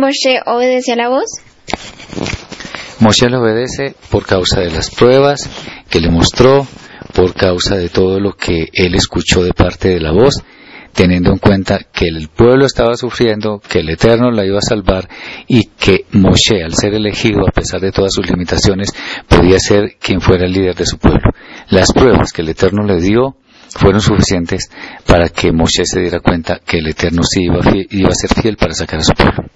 Moshe obedece a la voz? Moshe le obedece por causa de las pruebas que le mostró, por causa de todo lo que él escuchó de parte de la voz, teniendo en cuenta que el pueblo estaba sufriendo, que el Eterno la iba a salvar y que Moshe, al ser elegido a pesar de todas sus limitaciones, podía ser quien fuera el líder de su pueblo. Las pruebas que el Eterno le dio fueron suficientes para que Moshe se diera cuenta que el Eterno sí iba a ser fiel para sacar a su pueblo.